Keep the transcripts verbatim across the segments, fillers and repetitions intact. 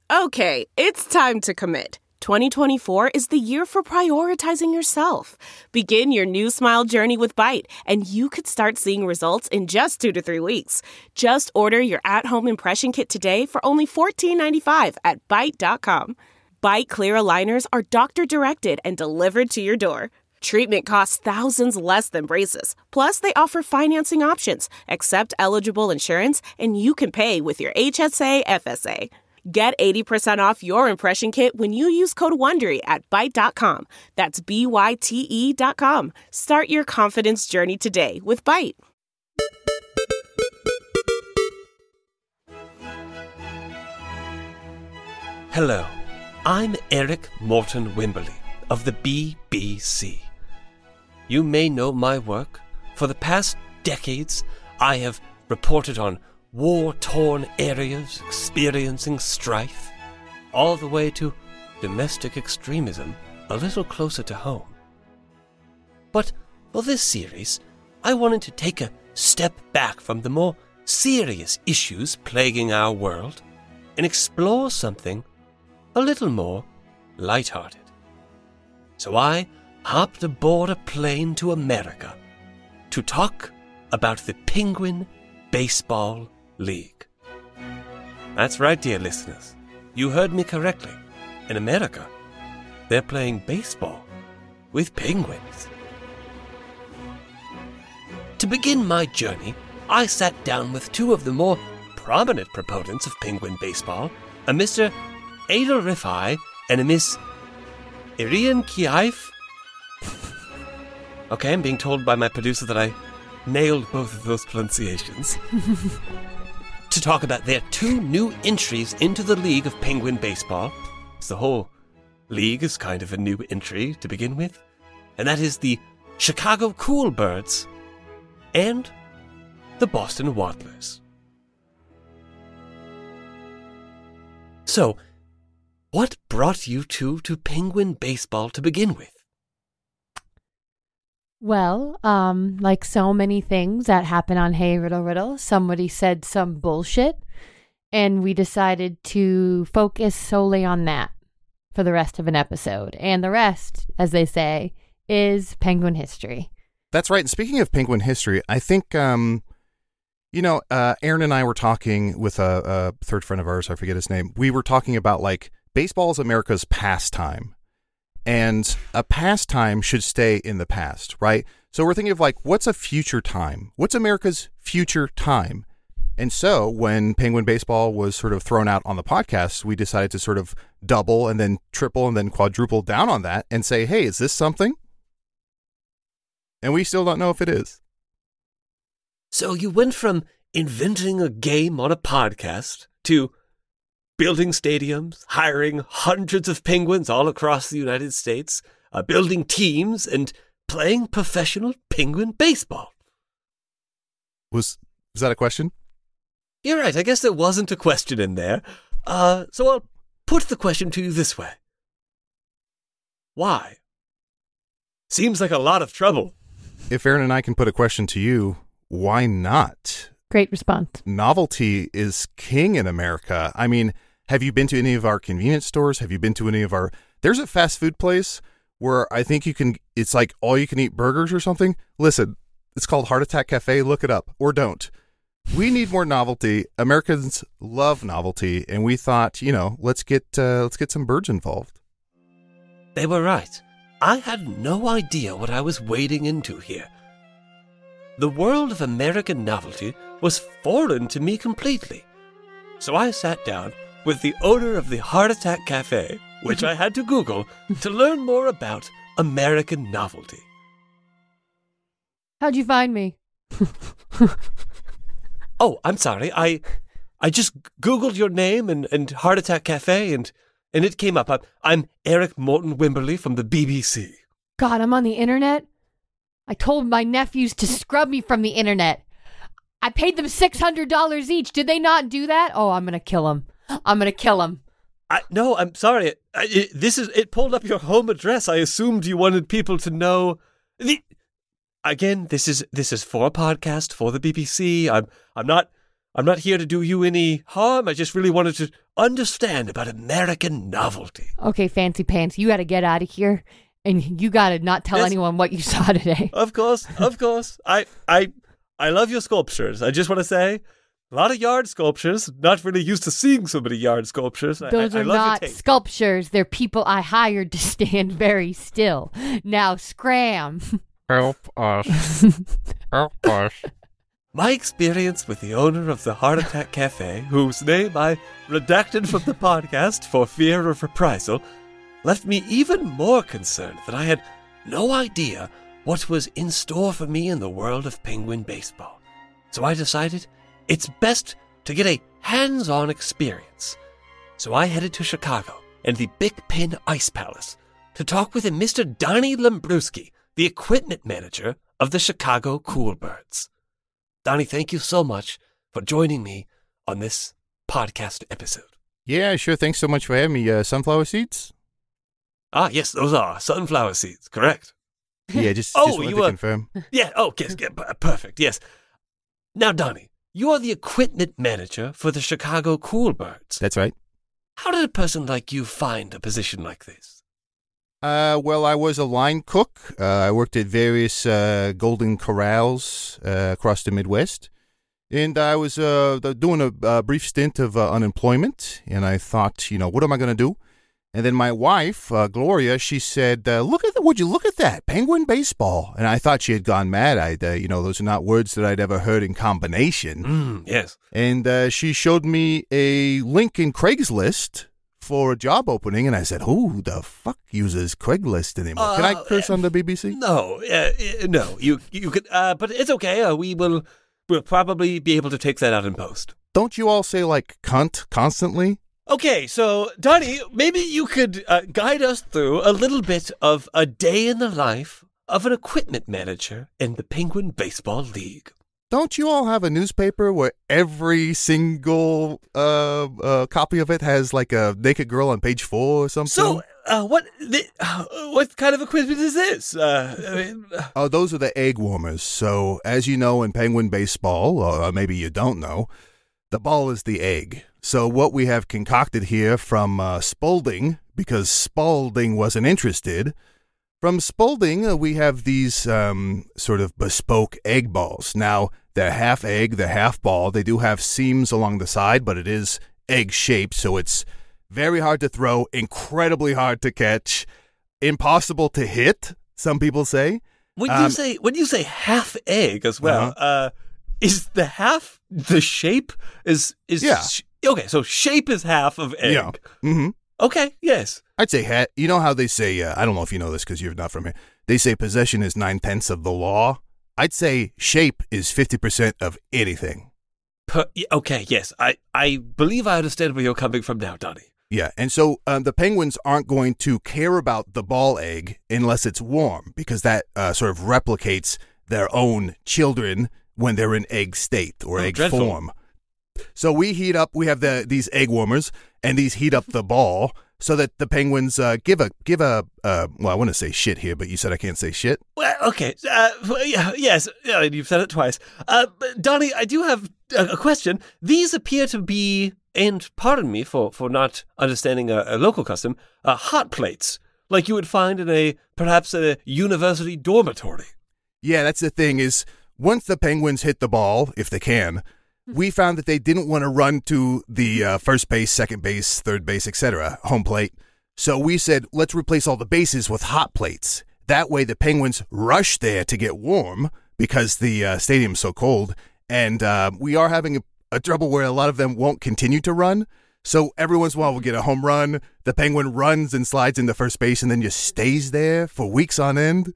Okay, it's time to commit. twenty twenty-four is the year for prioritizing yourself. Begin your new smile journey with Byte, and you could start seeing results in just two to three weeks. Just order your at-home impression kit today for only fourteen ninety-five at byte dot com. Byte Clear aligners are doctor-directed and delivered to your door. Treatment costs thousands less than braces. Plus, they offer financing options, accept eligible insurance, and you can pay with your H S A F S A. Get eighty percent off your impression kit when you use code WONDERY at byte dot com. That's B Y T E dot com. Start your confidence journey today with Byte. Hello, I'm Eric Morton Wimberly of the B B C. You may know my work. For the past decades, I have reported on war-torn areas experiencing strife, all the way to domestic extremism a little closer to home. But for this series, I wanted to take a step back from the more serious issues plaguing our world and explore something a little more lighthearted. So I hopped aboard a plane to America to talk about the Penguin Baseball League. That's right, dear listeners. You heard me correctly. In America, they're playing baseball with penguins. To begin my journey, I sat down with two of the more prominent proponents of penguin baseball, a Mister Adel Rifai and a Miss Irian Kiaif. Okay, I'm being told by my producer that I nailed both of those pronunciations. To talk about their two new entries into the League of Penguin Baseball. The whole league is kind of a new entry to begin with. And that is the Chicago Coolbirds and the Boston Waddlers. So, what brought you two to Penguin Baseball to begin with? Well, um, like so many things that happen on Hey Riddle Riddle, somebody said some bullshit, and we decided to focus solely on that for the rest of an episode. And the rest, as they say, is Penguin history. That's right. And speaking of Penguin history, I think, um, you know, uh, Aaron and I were talking with a, a third friend of ours, I forget his name. We were talking about, like, baseball is America's pastime. And a pastime should stay in the past, right? So we're thinking of, like, what's a future time? What's America's future time? And so when Penguin Baseball was sort of thrown out on the podcast, we decided to sort of double and then triple and then quadruple down on that and say, hey, is this something? And we still don't know if it is. So you went from inventing a game on a podcast to building stadiums, hiring hundreds of penguins all across the United States, uh, building teams, and playing professional penguin baseball. Was was that a question? You're right. I guess there wasn't a question in there. Uh, so I'll put the question to you this way. Why? Seems like a lot of trouble. If Aaron and I can put a question to you, why not? Great response. Novelty is king in America. I mean, have you been to any of our convenience stores? Have you been to any of our... There's a fast food place where I think you can... It's like all you can eat burgers or something. Listen, it's called Heart Attack Cafe. Look it up. Or don't. We need more novelty. Americans love novelty. And we thought, you know, let's get uh, let's get some birds involved. They were right. I had no idea what I was wading into here. The world of American novelty was foreign to me completely. So I sat down with the owner of the Heart Attack Cafe, which I had to Google, to learn more about American novelty. How'd you find me? Oh, I'm sorry. I I just Googled your name and, and Heart Attack Cafe, and, and it came up. I'm, I'm Eric Morton Wimberly from the B B C. God, I'm on the internet? I told my nephews to scrub me from the internet. I paid them six hundred dollars each. Did they not do that? Oh, I'm going to kill them. I'm going to kill them. I, no, I'm sorry. I, it, this is it pulled up your home address. I assumed you wanted people to know. The, again, this is this is for a podcast for the B B C. I'm I'm not I'm not here to do you any harm. I just really wanted to understand about American novelty. Okay, Fancy Pants, you got to get out of here, and you got to not tell Yes. anyone what you saw today. Of course, of course. I, I, I love your sculptures. I just want to say, a lot of yard sculptures. Not really used to seeing so many yard sculptures. I- Those I, I are love your not take. sculptures. They're people I hired to stand very still. Now scram. Help us. Help us. My experience with the owner of the Heart Attack Cafe, whose name I redacted from the podcast for fear of reprisal, left me even more concerned that I had no idea what was in store for me in the world of penguin baseball. So I decided it's best to get a hands-on experience. So I headed to Chicago and the Big Pin Ice Palace to talk with a Mister Donnie Lambrewski, the equipment manager of the Chicago Coolbirds. Donnie, thank you so much for joining me on this podcast episode. Yeah, sure. Thanks so much for having me. Uh, sunflower seeds? Ah, yes, those are sunflower seeds, correct? Yeah, just, Oh, just wanted you to were- confirm. Yeah, oh, yes, yeah, p- perfect, yes. Now, Donnie, you are the equipment manager for the Chicago Coolbirds. That's right. How did a person like you find a position like this? Uh, well, I was a line cook. Uh, I worked at various uh, Golden Corrals uh, across the Midwest. And I was uh, th- doing a, a brief stint of uh, unemployment. And I thought, you know, what am I going to do? And then my wife, uh, Gloria, she said, uh, look at that. Would you look at that? Penguin baseball. And I thought she had gone mad. I, uh, you know, those are not words that I'd ever heard in combination. Mm, yes. And uh, she showed me a link in Craigslist for a job opening, and I said, who the fuck uses Craigslist anymore? Can I Uh, curse on the B B C? No, uh, uh, no, you you could, uh, but it's okay. Uh, we will we'll probably be able to take that out in post. Don't you all say, like, cunt constantly? Okay, so Donnie, maybe you could uh, guide us through a little bit of a day in the life of an equipment manager in the Penguin Baseball League. Don't you all have a newspaper where every single uh, uh, copy of it has, like, a naked girl on page four or something? So, uh, what the, uh, what kind of equipment is this? Uh, I mean, uh, Oh, those are the egg warmers. So, as you know in penguin baseball, or maybe you don't know, the ball is the egg. So, what we have concocted here from uh, Spalding, because Spalding wasn't interested, from Spalding, uh, we have these um, sort of bespoke egg balls. Now, they're half egg, they're half ball. They do have seams along the side, but it is egg-shaped, so it's very hard to throw, incredibly hard to catch, impossible to hit, some people say. when you Um, say when you say half egg as well, Uh-huh. uh, is the half the shape is is Yeah. sh- okay? So shape is half of egg. Yeah. Mm-hmm. Okay. Yes. I'd say, ha- you know how they say, uh, I don't know if you know this because you're not from here, they say possession is nine-tenths of the law. I'd say shape is fifty percent of anything. Per, y- okay. Yes. I I believe I understand where you're coming from now, Donnie. Yeah, and so um, the penguins aren't going to care about the ball egg unless it's warm because that uh, sort of replicates their own children when they're in egg state or Oh, egg dreadful. form. So we heat up, we have the these egg warmers, and these heat up the ball so that the penguins uh, give a, give a uh, well, I want to say shit here, but you said I can't say shit. Well, okay. Uh, well, yeah, yes, yeah, you've said it twice. Uh, but Donnie, I do have a, a question. These appear to be, and pardon me for, for not understanding a, a local custom, uh, hot plates, like you would find in a, perhaps a university dormitory. Yeah, that's the thing is once the penguins hit the ball, if they can, we found that they didn't want to run to the uh, first base, second base, third base, et cetera, home plate. So we said, let's replace all the bases with hot plates. That way the penguins rush there to get warm because the uh, stadium's so cold. And uh, we are having a, a trouble where a lot of them won't continue to run. So every once in a while we'll get a home run. The penguin runs and slides into first base and then just stays there for weeks on end.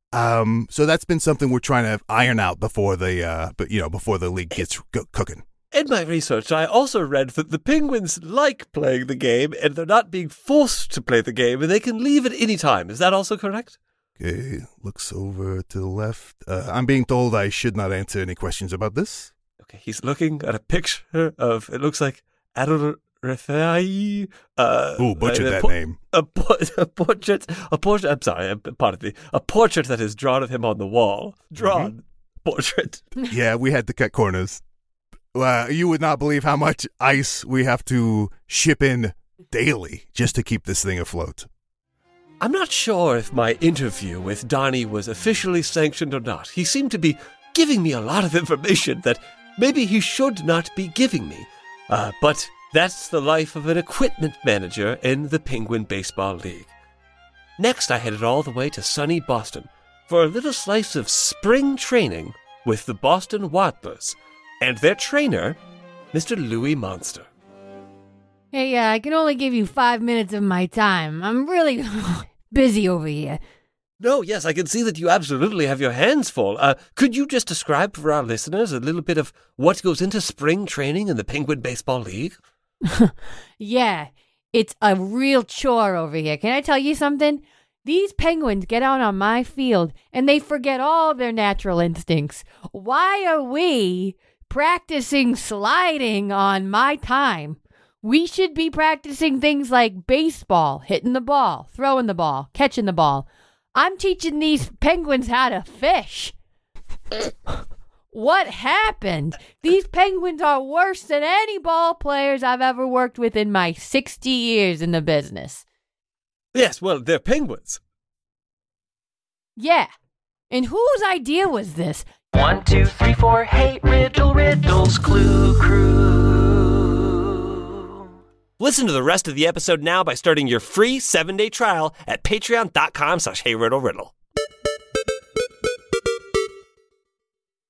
Um, so that's been something we're trying to iron out before the, uh, but you know, before the league gets go- cooking. In my research, I also read that the penguins like playing the game, and they're not being forced to play the game, and they can leave at any time. Is that also correct? Okay, looks over to the left. Uh, I'm being told I should not answer any questions about this. Okay, he's looking at a picture of, it looks like Adol Refai. Uh, Ooh, butchered a that po- name. A, po- a portrait, a portrait, I'm sorry, uh, pardon me, a portrait that is drawn of him on the wall. Drawn portrait. Yeah, we had to cut corners. uh, you would not believe how much ice we have to ship in daily just to keep this thing afloat. I'm not sure if my interview with Donnie was officially sanctioned or not. He seemed to be giving me a lot of information that maybe he should not be giving me. Uh, but that's the life of an equipment manager in the Penguin Baseball League. Next, I headed all the way to sunny Boston for a little slice of spring training with the Boston Waddlers and their trainer, Mister Louis Monster. Hey, uh, I can only give you five minutes of my time. I'm really busy over here. No, yes, I can see that you absolutely have your hands full. Uh, could you just describe for our listeners a little bit of what goes into spring training in the Penguin Baseball League? Yeah, it's a real chore over here. Can I tell you something? These penguins get out on my field and they forget all their natural instincts. Why are we practicing sliding on my time? We should be practicing things like baseball, hitting the ball, throwing the ball, catching the ball. I'm teaching these penguins how to fish. What happened? These penguins are worse than any ball players I've ever worked with in my sixty years in the business. Yes, well, they're penguins. Yeah. And whose idea was this? One, two, three, four, hey, riddle, riddles, clue, crew. Listen to the rest of the episode now by starting your free seven-day trial at patreon.com slash heyriddleriddle.